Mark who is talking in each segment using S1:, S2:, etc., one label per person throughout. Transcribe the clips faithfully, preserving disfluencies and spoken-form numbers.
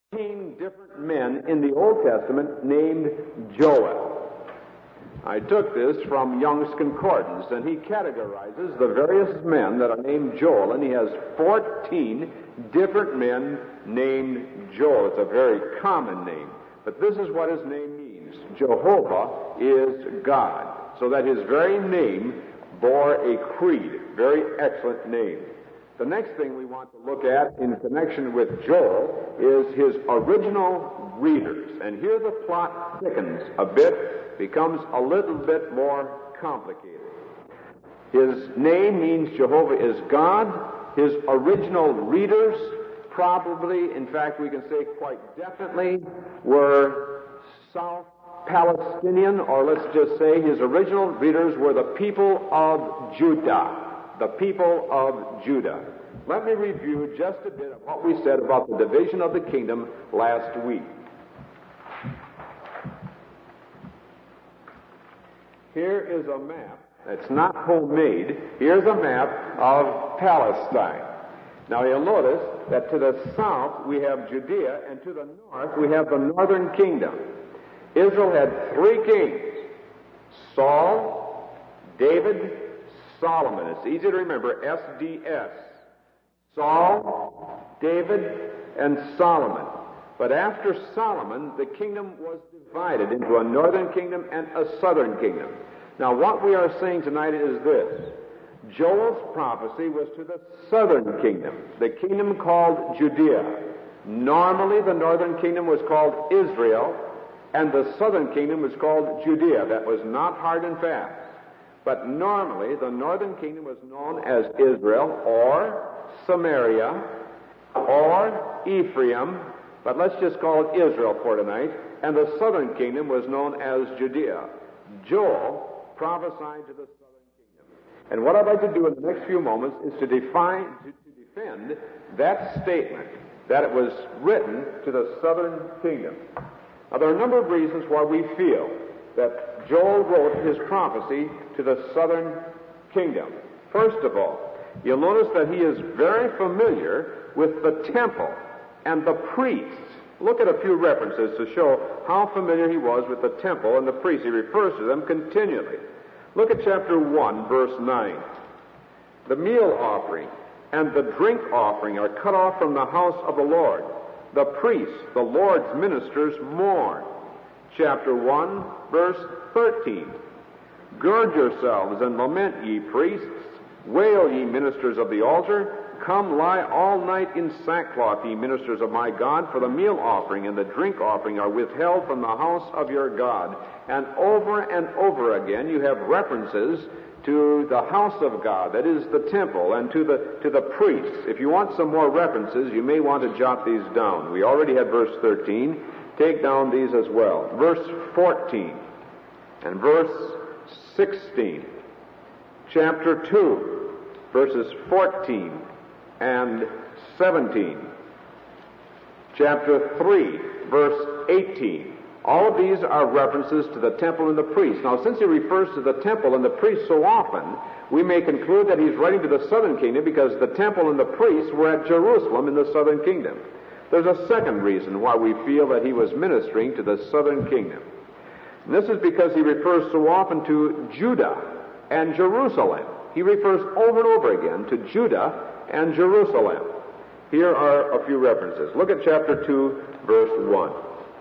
S1: fourteen different men in the Old Testament named Joel. I took this from Young's Concordance, and he categorizes the various men that are named Joel, and he has fourteen different men named Joel. It's a very common name, but this is what his name means. Jehovah is God, so that his very name bore a creed. Very excellent name. The next thing we want to look at in connection with Joel is his original readers. And here the plot thickens a bit, becomes a little bit more complicated. His name means Jehovah is God. His original readers, probably, in fact, we can say quite definitely, were South Palestinian, or let's just say his original readers were the people of Judah. The people of Judah. Let me review just a bit of what we said about the division of the kingdom last week. Here is a map. It's not homemade. Here's a map of Palestine. Now you'll notice that to the south we have Judea, and to the north we have the northern kingdom. Israel had three kings: Saul, David, Solomon. It's easy to remember, S D S. Saul, David, and Solomon. But after Solomon, the kingdom was divided into a northern kingdom and a southern kingdom. Now, what we are saying tonight is this. Joel's prophecy was to the southern kingdom, the kingdom called Judea. Normally, the northern kingdom was called Israel, and the southern kingdom was called Judea. That was not hard and fast. But normally, the northern kingdom was known as Israel or Samaria or Ephraim, but let's just call it Israel for tonight, and the southern kingdom was known as Judea. Joel prophesied to the southern kingdom. And what I'd like to do in the next few moments is to define, to, to defend that statement, that it was written to the southern kingdom. Now, there are a number of reasons why we feel that Joel wrote his prophecy to the southern kingdom. First of all, you'll notice that he is very familiar with the temple and the priests. Look at a few references to show how familiar he was with the temple and the priests. He refers to them continually. Look at chapter one, verse nine. The meal offering and the drink offering are cut off from the house of the Lord. The priests, the Lord's ministers, mourn. Chapter one, verse thirteen. Gird yourselves and lament, ye priests. Wail, ye ministers of the altar. Come lie all night in sackcloth, ye ministers of my God, for the meal offering and the drink offering are withheld from the house of your God. And over and over again you have references to the house of God, that is the temple, and to the to the priests. If you want some more references, you may want to jot these down. We already had verse thirteen. Take down these as well. Verse fourteen and verse sixteen. Chapter two, verses fourteen and seventeen. Chapter three, verse eighteen. All of these are references to the temple and the priests. Now, since he refers to the temple and the priests so often, we may conclude that he's writing to the southern kingdom because the temple and the priests were at Jerusalem in the southern kingdom. There's a second reason why we feel that he was ministering to the southern kingdom. And this is because he refers so often to Judah and Jerusalem. He refers over and over again to Judah and Jerusalem. Here are a few references. Look at chapter two, verse one.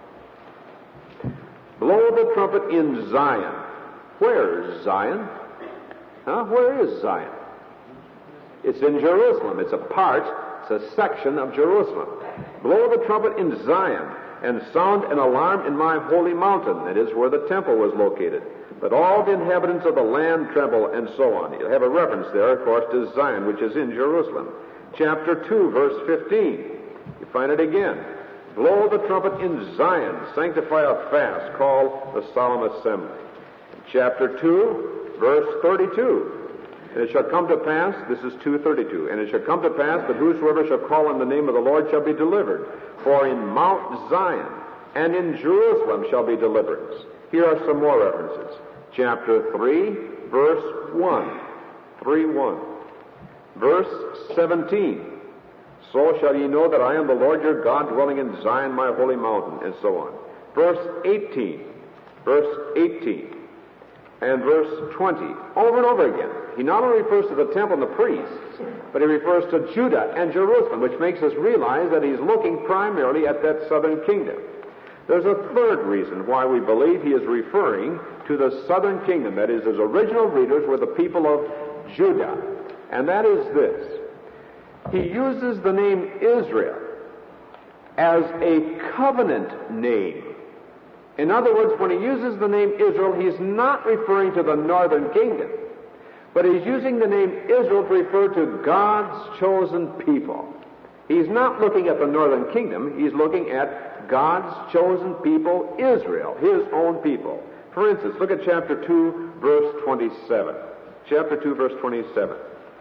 S1: Blow the trumpet in Zion. Where is Zion? Huh? Where is Zion? It's in Jerusalem. It's a part, it's a section of Jerusalem. Blow the trumpet in Zion and sound an alarm in my holy mountain. That is where the temple was located. But all the inhabitants of the land tremble, and so on. You'll have a reference there, of course, to Zion, which is in Jerusalem. Chapter two, verse fifteen. You find it again. Blow the trumpet in Zion, sanctify a fast, called the solemn assembly. Chapter two, verse thirty-two. And it shall come to pass, this is two thirty-two, and it shall come to pass that whosoever shall call on the name of the Lord shall be delivered. For in Mount Zion and in Jerusalem shall be deliverance. Here are some more references. Chapter three, verse one. three one. Verse seventeen. So shall ye know that I am the Lord your God, dwelling in Zion, my holy mountain, and so on. Verse eighteen, verse eighteen, and verse twenty, over and over again. He not only refers to the temple and the priests, but he refers to Judah and Jerusalem, which makes us realize that he's looking primarily at that southern kingdom. There's a third reason why we believe he is referring to the southern kingdom. That is, his original readers were the people of Judah. And that is this. He uses the name Israel as a covenant name. In other words, when he uses the name Israel, he's not referring to the northern kingdom, but he's using the name Israel to refer to God's chosen people. He's not looking at the northern kingdom. He's looking at God's chosen people, Israel, his own people. For instance, look at chapter two, verse twenty-seven. Chapter two, verse twenty-seven.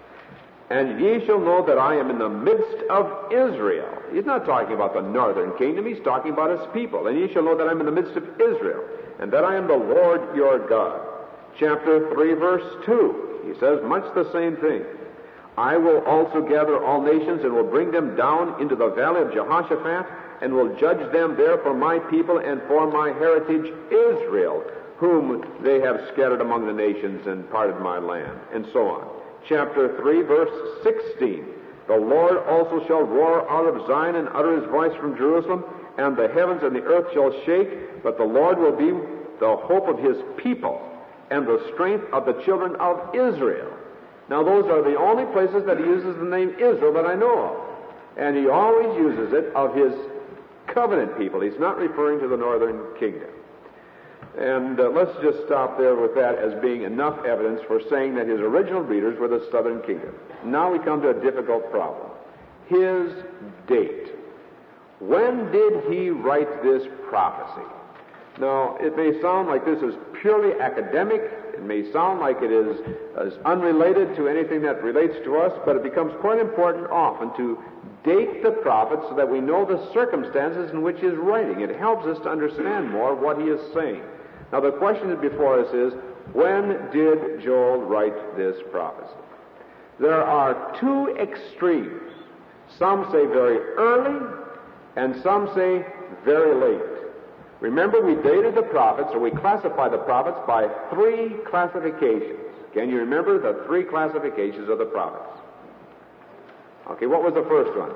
S1: And ye shall know that I am in the midst of Israel. He's not talking about the northern kingdom. He's talking about his people. And ye shall know that I am in the midst of Israel, and that I am the Lord your God. Chapter three, verse two. He says much the same thing. I will also gather all nations, and will bring them down into the valley of Jehoshaphat, and will judge them there for my people and for my heritage Israel, whom they have scattered among the nations and parted my land, and so on. Chapter three, verse sixteen. The Lord also shall roar out of Zion and utter his voice from Jerusalem, and the heavens and the earth shall shake, but the Lord will be the hope of his people and the strength of the children of Israel. Now, those are the only places that he uses the name Israel that I know of. And he always uses it of his covenant people. He's not referring to the northern kingdom. And uh, let's just stop there with that as being enough evidence for saying that his original readers were the southern kingdom. Now we come to a difficult problem. His date. When did he write this prophecy? Now, it may sound like this is purely academic. It may sound like it is, is unrelated to anything that relates to us, but it becomes quite important often to date the prophet so that we know the circumstances in which he is writing. It helps us to understand more what he is saying. Now, the question before us is, when did Joel write this prophecy? There are two extremes. Some say very early, and some say very late. Remember, we dated the prophets, or we classify the prophets by three classifications. Can you remember the three classifications of the prophets? Okay, what was the first one?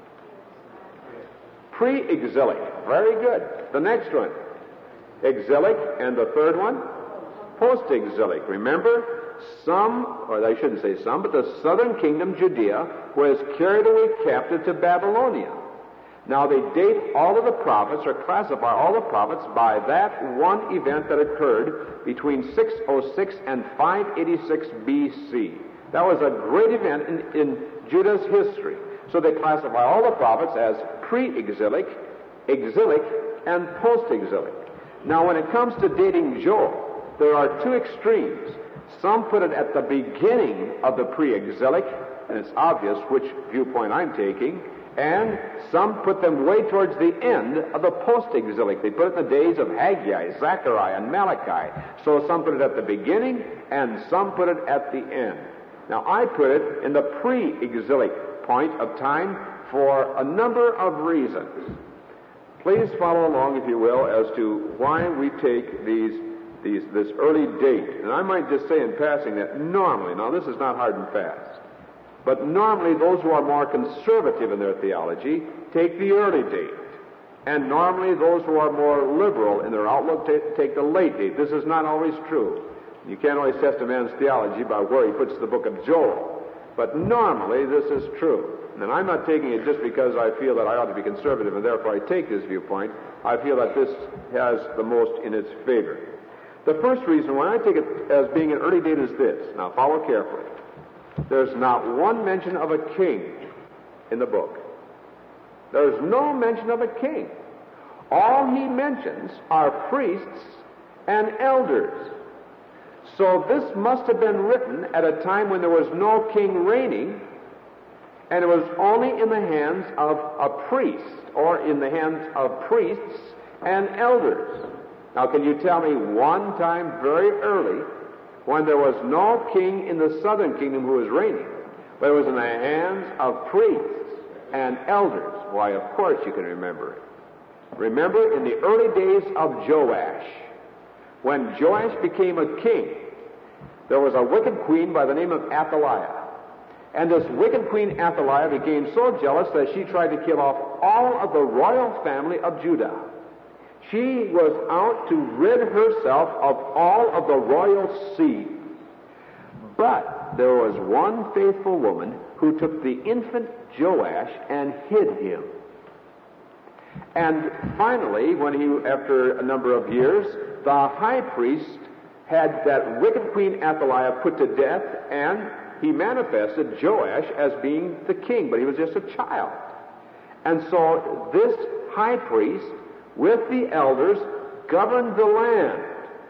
S1: Pre-exilic. Very good. The next one? Exilic. And the third one? Post-exilic. Remember, some, or I shouldn't say some, but the southern kingdom, Judea, was carried away captive to Babylonia. Now, they date all of the prophets, or classify all the prophets, by that one event that occurred between six oh six and five eighty-six B C. That was a great event in, in Judah's history. So they classify all the prophets as pre-exilic, exilic, and post-exilic. Now, when it comes to dating Joel, there are two extremes. Some put it at the beginning of the pre-exilic, and it's obvious which viewpoint I'm taking, and some put them way towards the end of the post-exilic. They put it in the days of Haggai, Zechariah, and Malachi. So some put it at the beginning, and some put it at the end. Now, I put it in the pre-exilic point of time for a number of reasons. Please follow along, if you will, as to why we take these, these, this early date. And I might just say in passing that normally, now this is not hard and fast, but normally those who are more conservative in their theology take the early date. And normally those who are more liberal in their outlook t- take the late date. This is not always true. You can't always test a man's theology by where he puts the book of Joel. But normally this is true. And I'm not taking it just because I feel that I ought to be conservative and therefore I take this viewpoint. I feel that this has the most in its favor. The first reason why I take it as being an early date is this. Now follow carefully. There's not one mention of a king in the book. There's no mention of a king. All he mentions are priests and elders. So this must have been written at a time when there was no king reigning, and it was only in the hands of a priest, or in the hands of priests and elders. Now, can you tell me one time very early when there was no king in the southern kingdom who was reigning, but it was in the hands of priests and elders. Why, of course you can remember it. Remember in the early days of Joash, when Joash became a king, there was a wicked queen by the name of Athaliah. And this wicked queen Athaliah became so jealous that she tried to kill off all of the royal family of Judah. She was out to rid herself of all of the royal seed. But there was one faithful woman who took the infant Joash and hid him. And finally, when he, after a number of years, the high priest had that wicked queen Athaliah put to death, and he manifested Joash as being the king, but he was just a child. And so this high priest, with the elders, governed the land.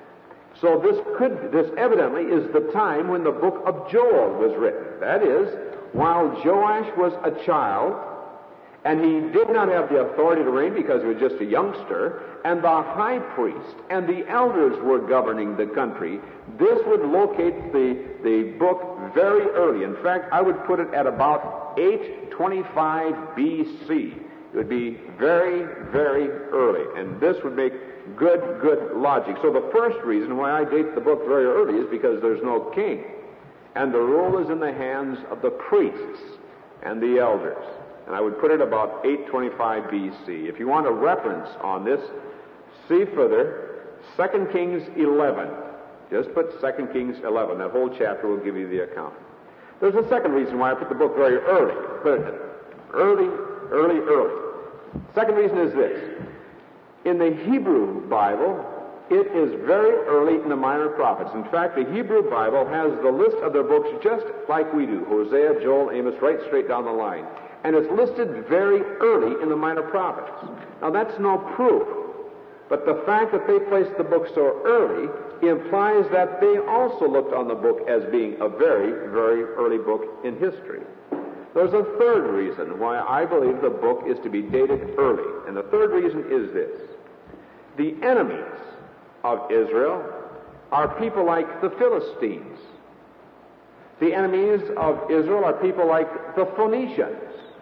S1: So this could, this evidently is the time when the book of Joel was written. That is, while Joash was a child, and he did not have the authority to reign because he was just a youngster, and the high priest and the elders were governing the country, this would locate the, the book very early. In fact, I would put it at about eight twenty-five B C. It would be very, very early, and this would make good, good logic. So the first reason why I date the book very early is because there's no king, and the rule is in the hands of the priests and the elders. And I would put it about eight twenty-five B C. If you want a reference on this, see further, Second Kings eleven. Just put Second Kings eleven. That whole chapter will give you the account. There's a second reason why I put the book very early. Put it early, early, early. Second reason is this. In the Hebrew Bible, it is very early in the minor prophets. In fact, the Hebrew Bible has the list of their books just like we do. Hosea, Joel, Amos, right straight down the line. And it's listed very early in the minor prophets. Now, that's no proof. But the fact that they placed the book so early implies that they also looked on the book as being a very, very early book in history. There's a third reason why I believe the book is to be dated early. And the third reason is this. The enemies of Israel are people like the Philistines. The enemies of Israel are people like the Phoenicians.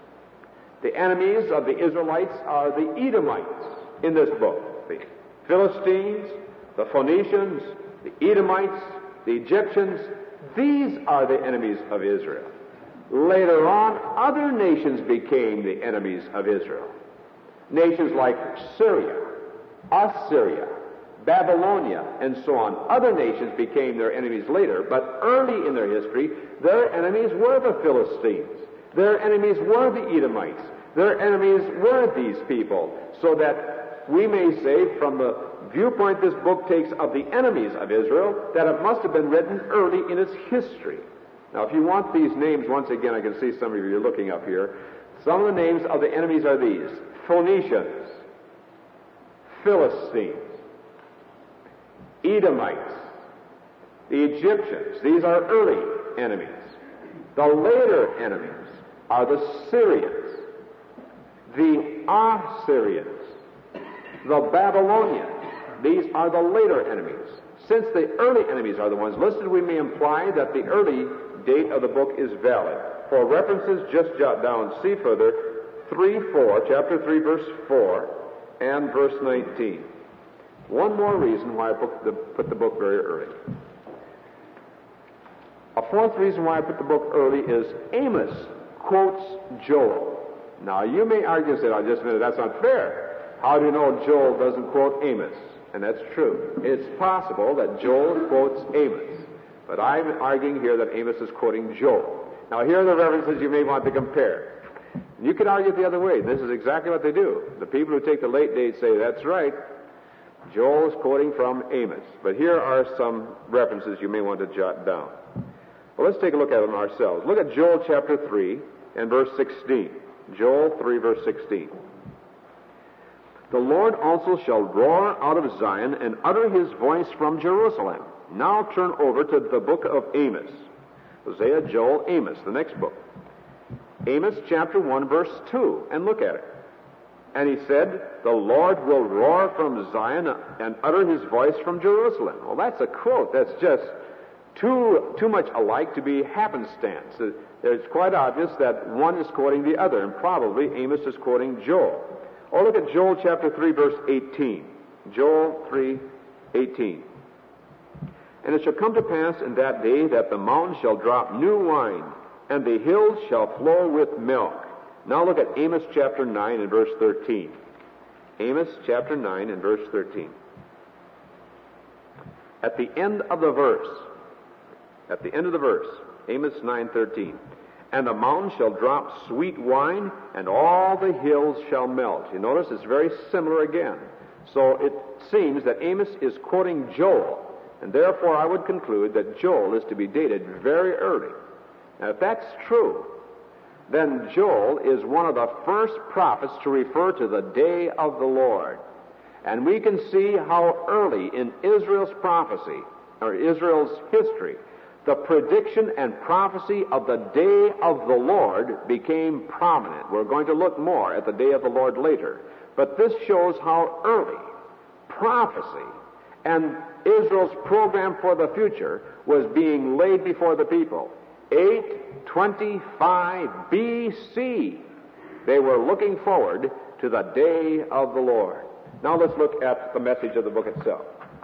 S1: The enemies of the Israelites are the Edomites in this book. The Philistines, the Phoenicians, the Edomites, the Egyptians, these are the enemies of Israel. Later on, other nations became the enemies of Israel. Nations like Syria, Assyria, Babylonia, and so on. Other nations became their enemies later, but early in their history, their enemies were the Philistines. Their enemies were the Edomites. Their enemies were these people. So that we may say, from the viewpoint this book takes of the enemies of Israel, that it must have been written early in its history. Now, if you want these names, once again, I can see some of you are looking up here. Some of the names of the enemies are these: Phoenicians, Philistines, Edomites, the Egyptians. These are early enemies. The later enemies are the Syrians, the Assyrians, the Babylonians. These are the later enemies. Since the early enemies are the ones listed, we may imply that the early date of the book is valid. For references, just jot down, see further, three four, chapter three, verse four, and verse nineteen. One more reason why I put the, put the book very early. A fourth reason why I put the book early is Amos quotes Joel. Now, you may argue, say, oh, just a minute, that's not fair. How do you know Joel doesn't quote Amos? And that's true. It's possible that Joel quotes Amos. But I'm arguing here that Amos is quoting Joel. Now, here are the references you may want to compare. You could argue it the other way. This is exactly what they do. The people who take the late date say, that's right, Joel is quoting from Amos. But here are some references you may want to jot down. Well, let's take a look at them ourselves. Look at Joel chapter three and verse sixteen. Joel three, verse sixteen. The Lord also shall roar out of Zion and utter his voice from Jerusalem. Now turn over to the book of Amos. Hosea, Joel, Amos, the next book. Amos chapter one, verse two, and look at it. And he said, the Lord will roar from Zion and utter his voice from Jerusalem. Well, that's a quote. That's just too, too much alike to be happenstance. It's quite obvious that one is quoting the other, and probably Amos is quoting Joel. Or look at Joel chapter three, verse eighteen. Joel three, eighteen. And it shall come to pass in that day that the mountains shall drop new wine, and the hills shall flow with milk. Now look at Amos chapter nine and verse thirteen. Amos chapter nine and verse thirteen. At the end of the verse, at the end of the verse, Amos nine thirteen. And the mountains shall drop sweet wine, and all the hills shall melt. You notice it's very similar again. So it seems that Amos is quoting Joel, and therefore I would conclude that Joel is to be dated very early. Now, if that's true, then Joel is one of the first prophets to refer to the day of the Lord. And we can see how early in Israel's prophecy, or Israel's history, the prediction and prophecy of the day of the Lord became prominent. We're going to look more at the day of the Lord later. But this shows how early prophecy and Israel's program for the future was being laid before the people. eight twenty-five B C, they were looking forward to the day of the Lord. Now let's look at the message of the book itself.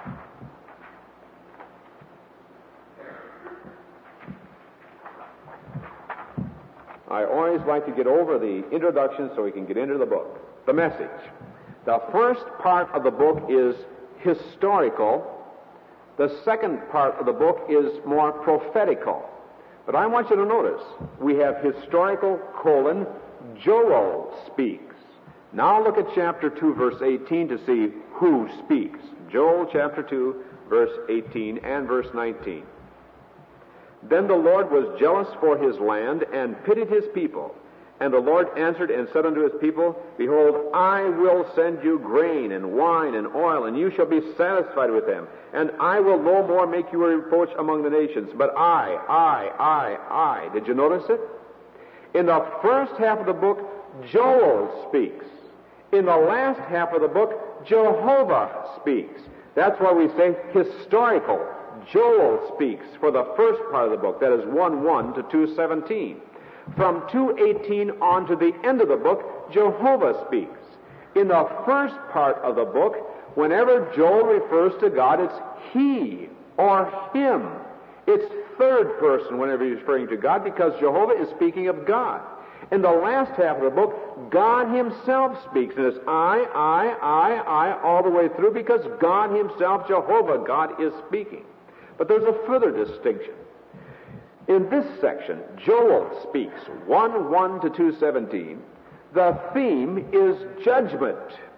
S1: I always like to get over the introduction so we can get into the book. The message. The first part of the book is historical. The second part of the book is more prophetical. But I want you to notice, we have historical colon, Joel speaks. Now look at chapter two, verse eighteen to see who speaks. Joel chapter two, verse eighteen and verse nineteen. Then the Lord was jealous for his land and pitied his people. And the Lord answered and said unto his people, Behold, I will send you grain and wine and oil, and you shall be satisfied with them. And I will no more make you a reproach among the nations, but I, I, I, I. Did you notice it? In the first half of the book, Joel speaks. In the last half of the book, Jehovah speaks. That's why we say historical. Joel speaks for the first part of the book, that is one one to two seventeen. From two eighteen on to the end of the book, Jehovah speaks. In the first part of the book, whenever Joel refers to God, it's he or him. It's third person whenever he's referring to God, because Jehovah is speaking of God. In the last half of the book, God himself speaks, and it's I, I, I, I all the way through, because God himself, Jehovah, God, is speaking. But there's a further distinction. In this section, Joel speaks, one one to two seventeen. The theme is judgment.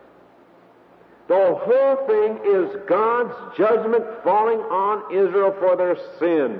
S1: The whole thing is God's judgment falling on Israel for their sin.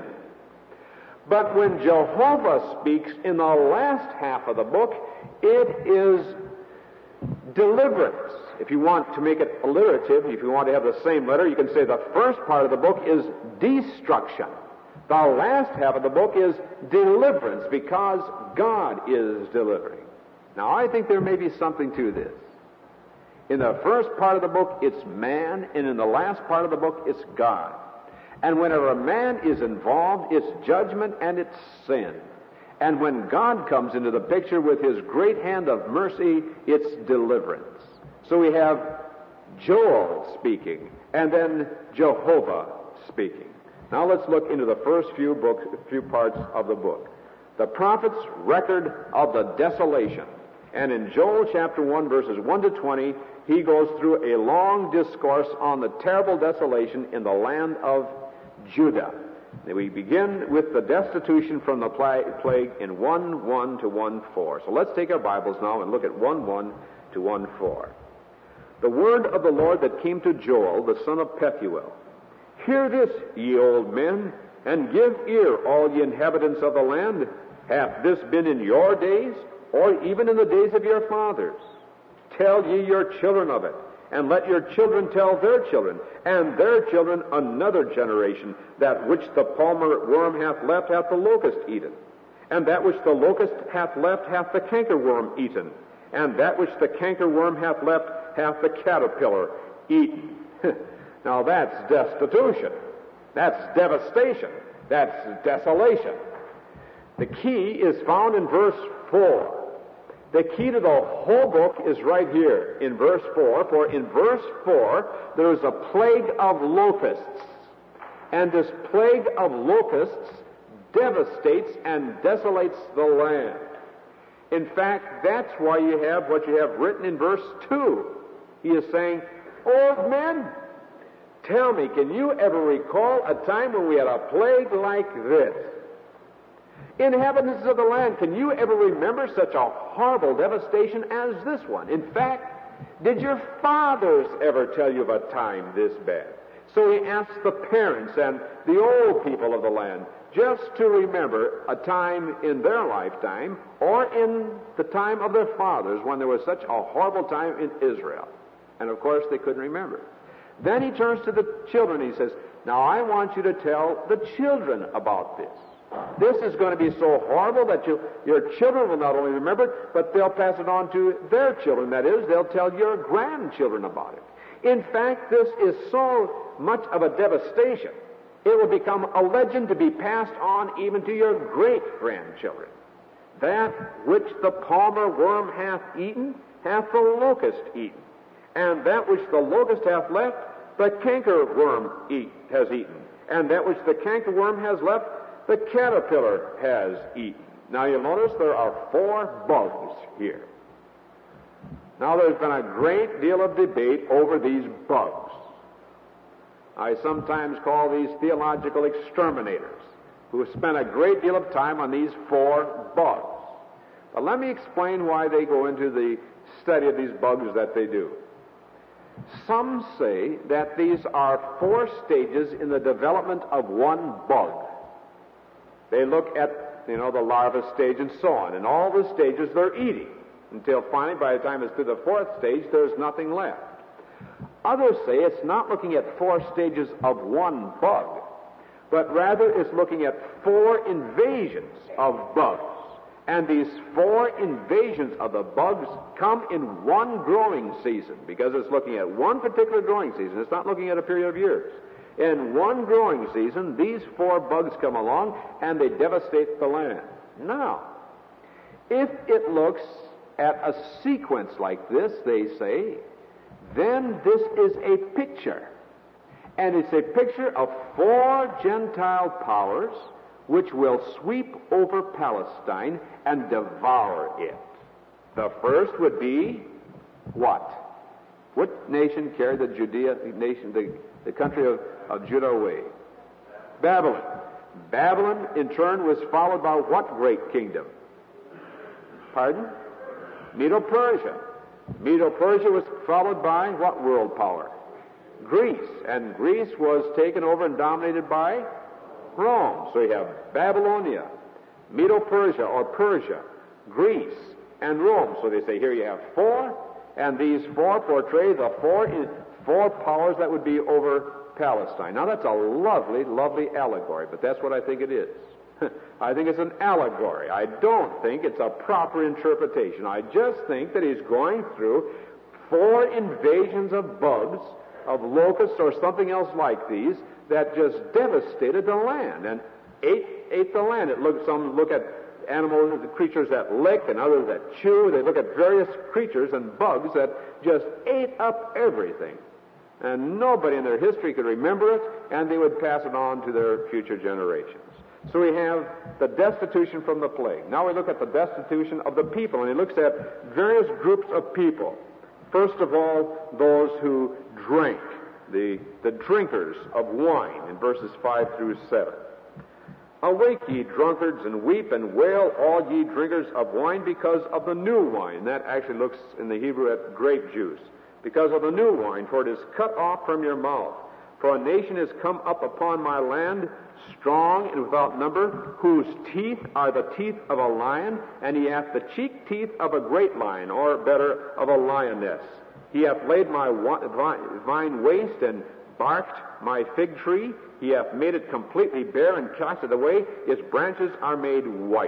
S1: But when Jehovah speaks in the last half of the book, it is deliverance. If you want to make it alliterative, if you want to have the same letter, you can say the first part of the book is destruction. The last half of the book is deliverance, because God is delivering. Now, I think there may be something to this. In the first part of the book, it's man, and in the last part of the book, it's God. And whenever man is involved, it's judgment and it's sin. And when God comes into the picture with his great hand of mercy, it's deliverance. So we have Joel speaking, and then Jehovah speaking. Now let's look into the first few books, few parts of the book. The prophet's record of the desolation. And in Joel chapter one, verses one to twenty, he goes through a long discourse on the terrible desolation in the land of Judah. We begin with the destitution from the plague in one one to one four. So let's take our Bibles now and look at one one to one four. The word of the Lord that came to Joel, the son of Pethuel. Hear this, ye old men, and give ear, all ye inhabitants of the land. Hath this been in your days, or even in the days of your fathers? Tell ye your children of it, and let your children tell their children, and their children another generation. That which the palmer worm hath left hath the locust eaten, and that which the locust hath left hath the cankerworm eaten, and that which the cankerworm hath left hath the caterpillar eaten. Now that's destitution. That's devastation. That's desolation. The key is found in verse four. The key to the whole book is right here in verse four. For in verse four, there is a plague of locusts. And this plague of locusts devastates and desolates the land. In fact, that's why you have what you have written in verse two. He is saying, old men, tell me, can you ever recall a time when we had a plague like this? Inhabitants of the land, can you ever remember such a horrible devastation as this one? In fact, did your fathers ever tell you of a time this bad? So he asks the parents and the old people of the land just to remember a time in their lifetime or in the time of their fathers when there was such a horrible time in Israel. And of course, they couldn't remember. Then he turns to the children and he says, now I want you to tell the children about this. This is going to be so horrible that you, your children will not only remember it, but they'll pass it on to their children. That is, they'll tell your grandchildren about it. In fact, this is so much of a devastation, it will become a legend to be passed on even to your great-grandchildren. That which the palmer worm hath eaten, hath the locust eaten. And that which the locust hath left, the canker worm eat, has eaten. And that which the canker worm has left, the caterpillar has eaten. Now you'll notice there are four bugs here. Now there's been a great deal of debate over these bugs. I sometimes call these theological exterminators, who have spent a great deal of time on these four bugs. But let me explain why they go into the study of these bugs that they do. Some say that these are four stages in the development of one bug. They look at, you know, the larva stage and so on, and all the stages they're eating, until finally, by the time it's to the fourth stage, there's nothing left. Others say it's not looking at four stages of one bug, but rather it's looking at four invasions of bugs. And these four invasions of the bugs come in one growing season, because it's looking at one particular growing season. It's not looking at a period of years. In one growing season, these four bugs come along and they devastate the land. Now, if it looks at a sequence like this, they say, then this is a picture. And it's a picture of four Gentile powers which will sweep over Palestine and devour it. The first would be what? What nation carried the Judea nation, the, the country of, of Judah away? Babylon. Babylon, in turn, was followed by what great kingdom? Pardon? Medo-Persia. Medo-Persia was followed by what world power? Greece. And Greece was taken over and dominated by Rome. So you have Babylonia, Medo-Persia or Persia, Greece, and Rome. So they say here you have four, and these four portray the four, four powers that would be over Palestine. Now that's a lovely, lovely allegory, but that's what I think it is. I think it's an allegory. I don't think it's a proper interpretation. I just think that he's going through four invasions of bugs, of locusts or something else like these, that just devastated the land and ate ate the land. It look, some look at animals, the creatures that lick, and others that chew. They look at various creatures and bugs that just ate up everything. And nobody in their history could remember it, and they would pass it on to their future generations. So we have the destitution from the plague. Now we look at the destitution of the people, and he looks at various groups of people. First of all, those who drank, the, the drinkers of wine, in verses five through seven. Awake, ye drunkards, and weep and wail, all ye drinkers of wine, because of the new wine. That actually looks in the Hebrew at grape juice. Because of the new wine, for it is cut off from your mouth. For a nation is come up upon my land, strong and without number, whose teeth are the teeth of a lion, and he hath the cheek teeth of a great lion, or better, of a lioness. He hath laid my vine waste and barked my fig tree. He hath made it completely bare and cast it away. Its branches are made white.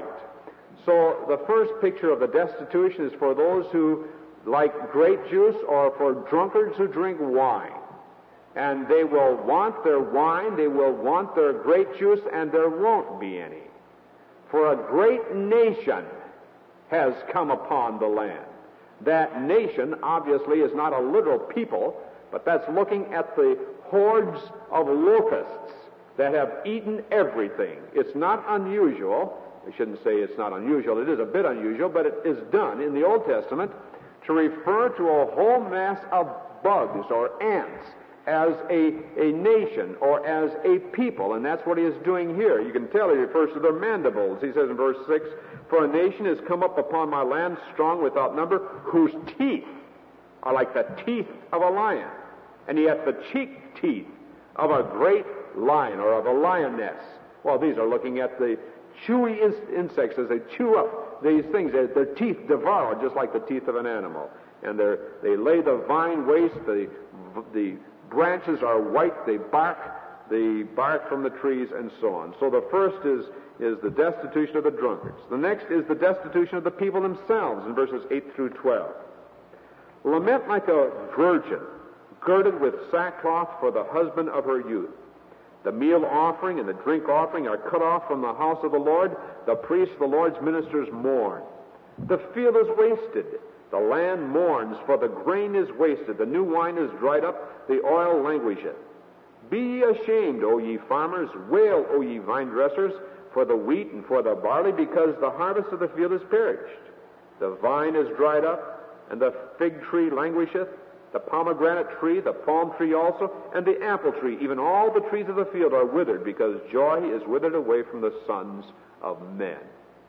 S1: So the first picture of the destitution is for those who like grape juice or for drunkards who drink wine. And they will want their wine, they will want their grape juice, and there won't be any. For a great nation has come upon the land. That nation obviously is not a literal people, but that's looking at the hordes of locusts that have eaten everything. It's not unusual. I shouldn't say it's not unusual. It is a bit unusual, but it is done in the Old Testament to refer to a whole mass of bugs or ants as a, a nation or as a people, and that's what he is doing here. You can tell he refers to their mandibles. He says in verse six, "For a nation has come up upon my land, strong without number, whose teeth are like the teeth of a lion, and he hath the cheek teeth of a great lion," or of a lioness. Well, these are looking at the chewy in- insects as they chew up these things. Their, their teeth devour just like the teeth of an animal. And they lay the vine waste, the, the branches are white, they bark, the bark from the trees, and so on. So the first is, is the destitution of the drunkards. The next is the destitution of the people themselves in verses eight through twelve. "Lament like a virgin, girded with sackcloth for the husband of her youth. The meal offering and the drink offering are cut off from the house of the Lord. The priests, the Lord's ministers, mourn. The field is wasted. The land mourns, for the grain is wasted. The new wine is dried up. The oil languisheth. Be ye ashamed, O ye farmers. Wail, O ye vine dressers, for the wheat and for the barley, because the harvest of the field is perished. The vine is dried up, and the fig tree languisheth. The pomegranate tree, the palm tree also, and the apple tree, even all the trees of the field are withered, because joy is withered away from the sons of men."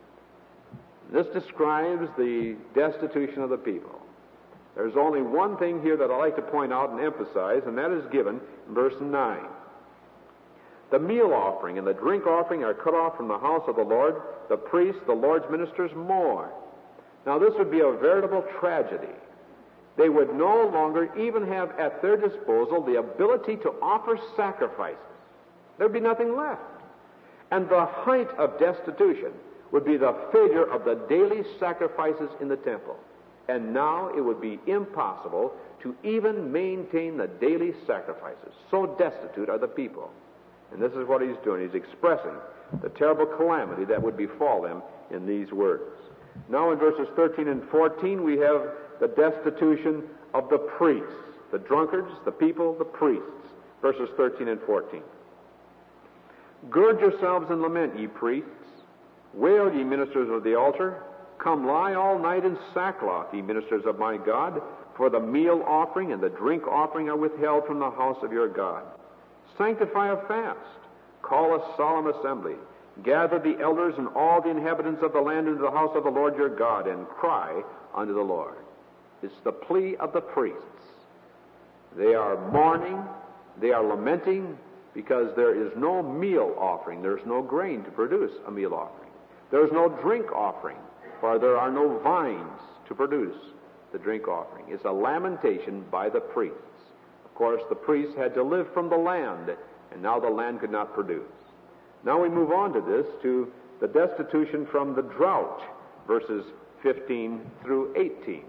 S1: This describes the destitution of the people. There's only one thing here that I'd like to point out and emphasize, and that is given in verse nine. "The meal offering and the drink offering are cut off from the house of the Lord. The priests, the Lord's ministers, mourn." Now this would be a veritable tragedy. They would no longer even have at their disposal the ability to offer sacrifices. There'd be nothing left. And the height of destitution would be the failure of the daily sacrifices in the temple. And now it would be impossible to even maintain the daily sacrifices. So destitute are the people. And this is what he's doing. He's expressing the terrible calamity that would befall them in these words. Now in verses thirteen and fourteen we have the destitution of the priests. The drunkards, the people, the priests. Verses thirteen and fourteen. "Gird yourselves and lament, ye priests. Wail, ye ministers of the altar. Come lie all night in sackcloth, ye ministers of my God, for the meal offering and the drink offering are withheld from the house of your God. Sanctify a fast. Call a solemn assembly. Gather the elders and all the inhabitants of the land into the house of the Lord your God, and cry unto the Lord." It's the plea of the priests. They are mourning, they are lamenting, because there is no meal offering. There's no grain to produce a meal offering. There's no drink offering, for there are no vines to produce the drink offering. It's a lamentation by the priests. Of course, the priests had to live from the land, and now the land could not produce. Now we move on to this, to the destitution from the drought, verses fifteen through eighteen.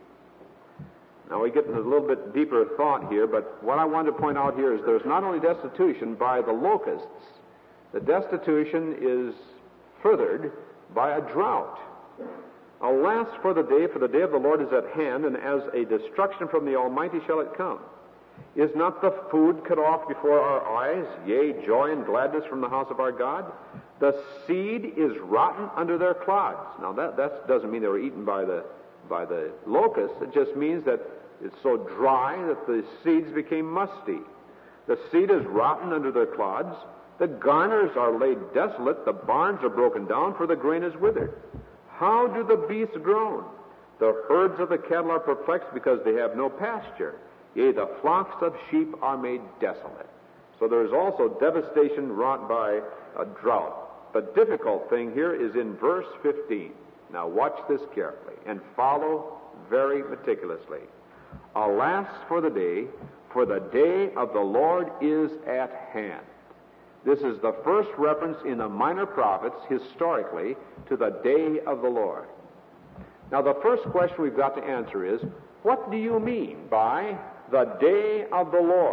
S1: Now we get into a little bit deeper thought here, but what I want to point out here is there's not only destitution by the locusts, the destitution is furthered by a drought. "Alas for the day, for the day of the Lord is at hand, and as a destruction from the Almighty shall it come. Is not the food cut off before our eyes, yea, joy and gladness from the house of our God? The seed is rotten under their clods." Now that, that doesn't mean they were eaten by the, by the locusts. It just means that it's so dry that the seeds became musty. "The seed is rotten under their clods. The garners are laid desolate. The barns are broken down, for the grain is withered. How do the beasts groan? The herds of the cattle are perplexed, because they have no pasture. Yea, the flocks of sheep are made desolate." So there is also devastation wrought by a drought. The difficult thing here is in verse fifteen. Now watch this carefully and follow very meticulously. "Alas for the day, for the day of the Lord is at hand." This is the first reference in the minor prophets historically to the day of the Lord. Now the first question we've got to answer is, what do you mean by the day of the Lord?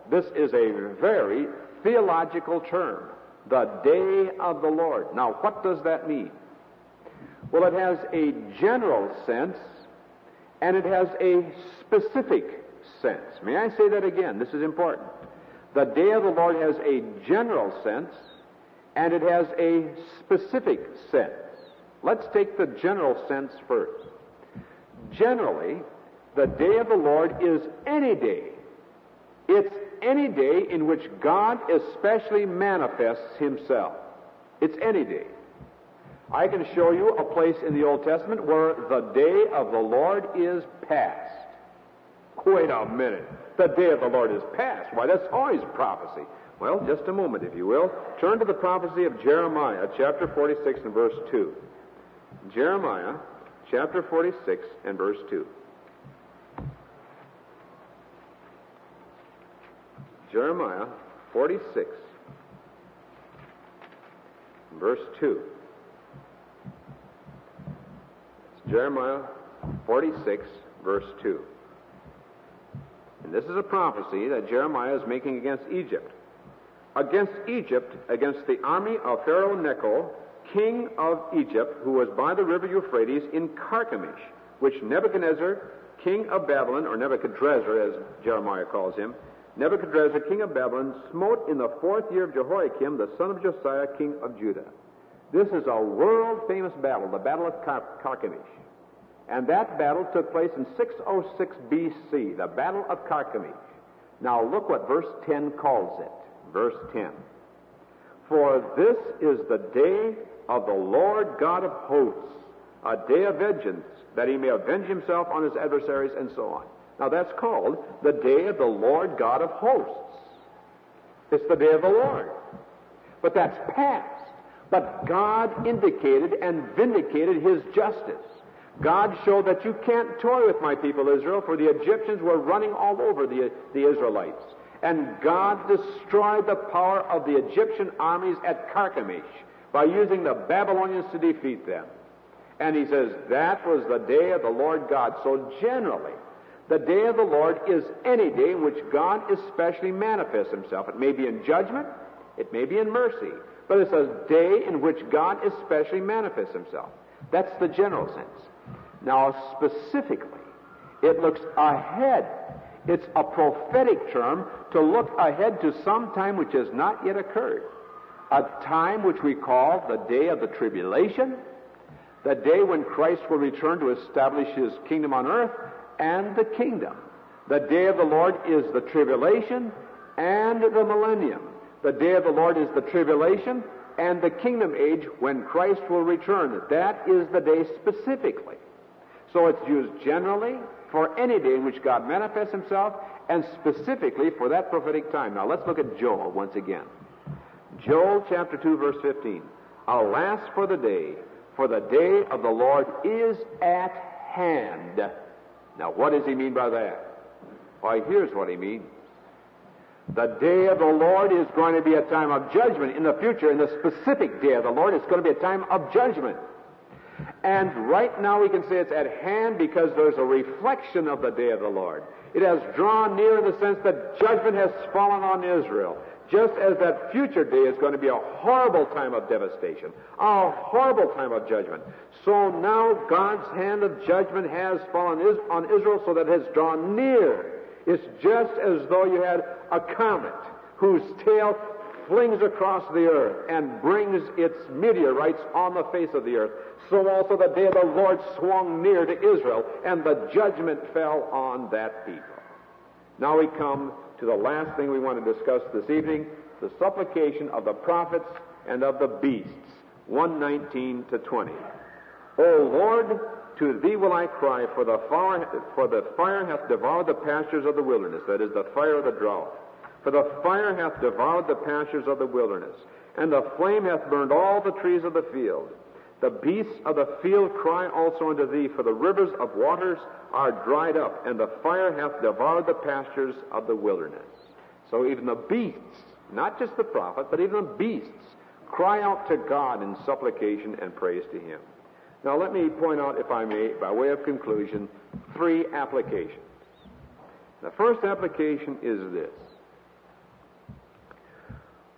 S1: This is a very theological term, the day of the Lord. Now, what does that mean? Well, it has a general sense, and it has a specific sense. May I say that again? This is important. The day of the Lord has a general sense, and it has a specific sense. Let's take the general sense first. Generally, the day of the Lord is any day. It's any day in which God especially manifests himself. It's any day. I can show you a place in the Old Testament where the day of the Lord is past. Wait a minute. The day of the Lord is past. Why, that's always prophecy. Well, just a moment, if you will. Turn to the prophecy of Jeremiah, chapter forty-six and verse two. Jeremiah, chapter forty-six and verse two. Jeremiah forty-six, verse two. It's Jeremiah forty-six, verse two. And this is a prophecy that Jeremiah is making against Egypt. Against Egypt, against the army of Pharaoh Necho, king of Egypt, who was by the river Euphrates in Carchemish, which Nebuchadnezzar, king of Babylon, or Nebuchadrezzar as Jeremiah calls him, Nebuchadrezzar, king of Babylon, smote in the fourth year of Jehoiakim, the son of Josiah, king of Judah. This is a world-famous battle, the Battle of Car- Carchemish. And that battle took place in six oh six B C, the Battle of Carchemish. Now look what verse ten calls it. Verse ten. For this is the day of the Lord God of hosts, a day of vengeance, that he may avenge himself on his adversaries, and so on. Now that's called the day of the Lord God of hosts. It's the day of the Lord. But that's past. But God indicated and vindicated his justice. God showed that you can't toy with my people Israel, for the Egyptians were running all over the, the Israelites. And God destroyed the power of the Egyptian armies at Carchemish by using the Babylonians to defeat them. And he says that was the day of the Lord God. So generally, the day of the Lord is any day in which God especially manifests himself. It may be in judgment, it may be in mercy, but it's a day in which God especially manifests himself. That's the general sense. Now, specifically, it looks ahead. It's a prophetic term to look ahead to some time which has not yet occurred. A time which we call the day of the tribulation, the day when Christ will return to establish his kingdom on earth, and the kingdom. The day of the Lord is the tribulation and the millennium. The day of the Lord is the tribulation and the kingdom age when Christ will return. That is the day specifically. So it's used generally for any day in which God manifests himself, and specifically for that prophetic time. Now let's look at Joel once again. Joel chapter two, verse fifteen. Alas for the day, for the day of the Lord is at hand. Now what does he mean by that? Why, here's what he means. The day of the Lord is going to be a time of judgment in the future. In the specific day of the Lord, it's going to be a time of judgment. And right now we can say it's at hand because there's a reflection of the day of the Lord. It has drawn near in the sense that judgment has fallen on Israel. Just as that future day is going to be a horrible time of devastation, a horrible time of judgment. So now God's hand of judgment has fallen on Israel so that it has drawn near. It's just as though you had a comet whose tail flings across the earth and brings its meteorites on the face of the earth. So also the day of the Lord swung near to Israel, and the judgment fell on that people. Now we come to the last thing we want to discuss this evening, the supplication of the prophets and of the beasts, one nineteen to twenty. O Lord, to thee will I cry, for the fire, for the fire hath devoured the pastures of the wilderness, that is, the fire of the drought. For the fire hath devoured the pastures of the wilderness, and the flame hath burned all the trees of the field. The beasts of the field cry also unto thee, for the rivers of waters are dried up, and the fire hath devoured the pastures of the wilderness. So even the beasts, not just the prophet, but even the beasts, cry out to God in supplication and praise to him. Now let me point out, if I may, by way of conclusion, three applications. The first application is this.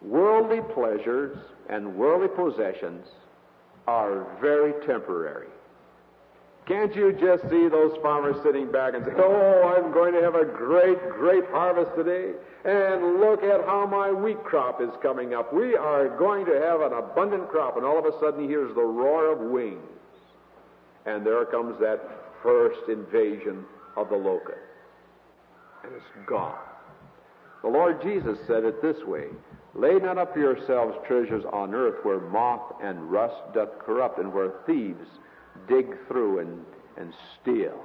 S1: Worldly pleasures and worldly possessions are very temporary. Can't you just see those farmers sitting back and say, oh, I'm going to have a great, great harvest today, and look at how my wheat crop is coming up. We are going to have an abundant crop, and all of a sudden he hears the roar of wings, and there comes that first invasion of the locust, and it's gone. The Lord Jesus said it this way, lay not up for yourselves treasures on earth where moth and rust doth corrupt, and where thieves dig through and, and steal.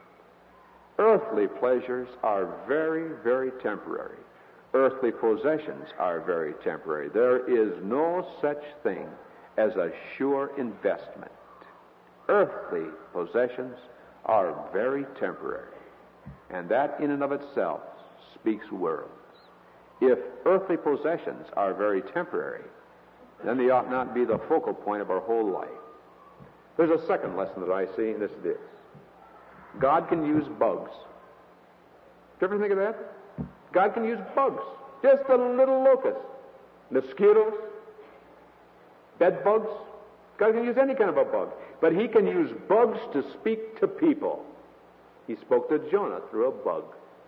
S1: Earthly pleasures are very, very temporary. Earthly possessions are very temporary. There is no such thing as a sure investment. Earthly possessions are very temporary, and that in and of itself speaks worlds. If earthly possessions are very temporary, then they ought not be the focal point of our whole life. There's a second lesson that I see, and this is this. God can use bugs. Do you ever think of that? God can use bugs. Just a little locust. Mosquitoes. Bed bugs. God can use any kind of a bug. But he can use bugs to speak to people. He spoke to Jonah through a bug.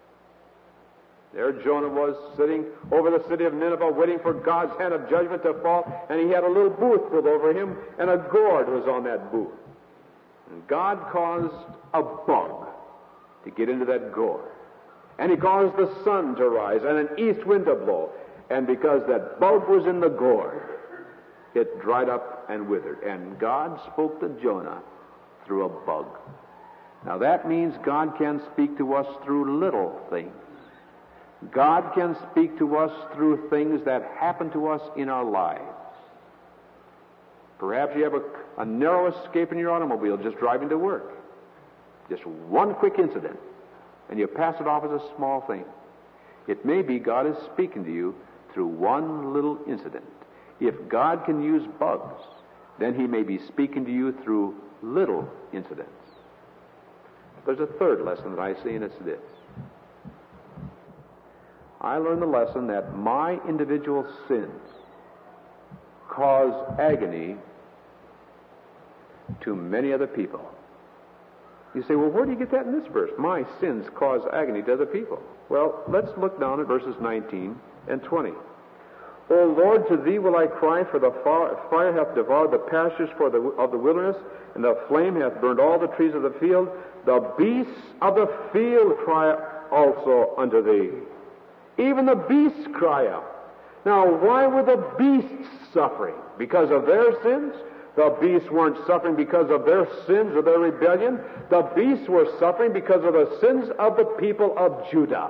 S1: There Jonah was sitting over the city of Nineveh waiting for God's hand of judgment to fall, and he had a little booth pulled over him, and a gourd was on that booth. And God caused a bug to get into that gourd. And he caused the sun to rise and an east wind to blow. And because that bug was in the gourd, it dried up and withered. And God spoke to Jonah through a bug. Now that means God can speak to us through little things. God can speak to us through things that happen to us in our lives. Perhaps you have a, a narrow escape in your automobile just driving to work. Just one quick incident, and you pass it off as a small thing. It may be God is speaking to you through one little incident. If God can use bugs, then he may be speaking to you through little incidents. There's a third lesson that I see, and it's this. I learned the lesson that my individual sins cause agony to many other people. You say, well, where do you get that in this verse? My sins cause agony to other people. Well, let's look down at verses nineteen and twenty. O Lord, to thee will I cry, for the fire hath devoured the pastures for the, of the wilderness, and the flame hath burned all the trees of the field. The beasts of the field cry also unto thee. Even the beasts cry out. Now, why were the beasts suffering? Because of their sins? The beasts weren't suffering because of their sins or their rebellion. The beasts were suffering because of the sins of the people of Judah.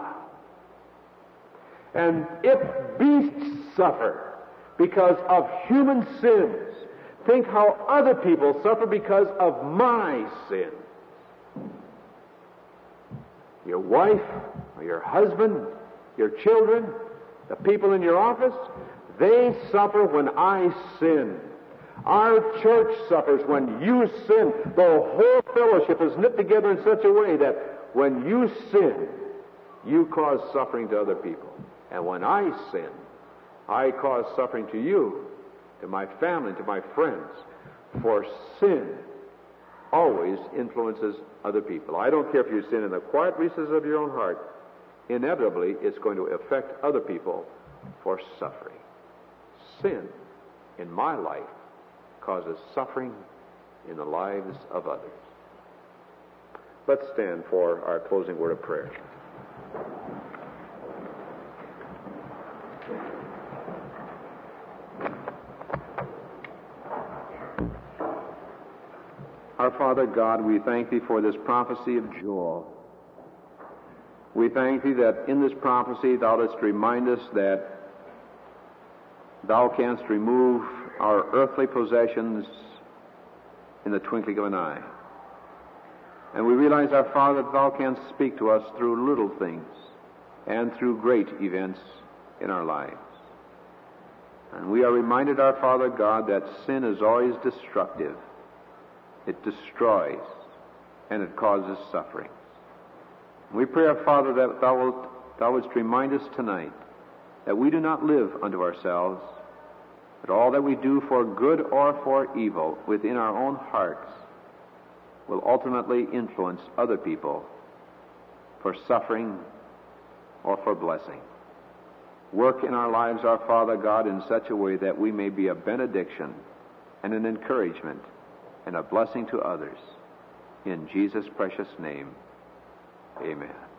S1: And if beasts suffer because of human sins, think how other people suffer because of my sin. Your wife or your husband, your children, the people in your office, they suffer when I sin. Our church suffers when you sin. The whole fellowship is knit together in such a way that when you sin, you cause suffering to other people. And when I sin, I cause suffering to you, to my family, to my friends. For sin always influences other people. I don't care if you sin in the quiet recesses of your own heart. Inevitably, it's going to affect other people for suffering. Sin in my life causes suffering in the lives of others. Let's stand for our closing word of prayer. Our Father God, we thank Thee for this prophecy of Joel. We thank Thee that in this prophecy Thou dost remind us that Thou canst remove our earthly possessions in the twinkling of an eye. And we realize, our Father, that Thou canst speak to us through little things and through great events in our lives. And we are reminded, our Father God, that sin is always destructive. It destroys, and it causes suffering. We pray, our Father, that Thou wilt, Thou wouldst remind us tonight that we do not live unto ourselves, but all that we do for good or for evil within our own hearts will ultimately influence other people for suffering or for blessing. Work in our lives, our Father God, in such a way that we may be a benediction and an encouragement and a blessing to others. In Jesus' precious name, amen.